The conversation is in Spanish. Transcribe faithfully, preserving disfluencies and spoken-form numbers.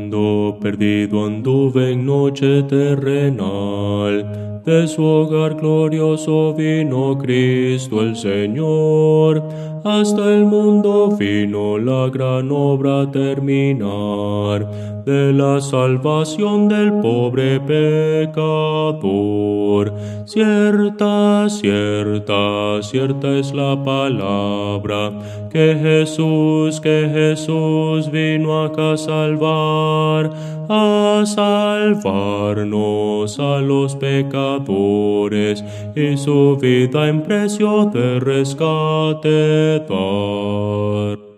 Cuando perdido anduve en noche terrenal, de su hogar glorioso vino Cristo el Señor. Hasta el mundo vino la gran obra terminar, de la salvación del pobre pecador. Cierta, cierta, cierta es la palabra, que Jesús, que Jesús vino acá a salvar, a salvarnos a los pecadores, y su vida en precio de rescate dar.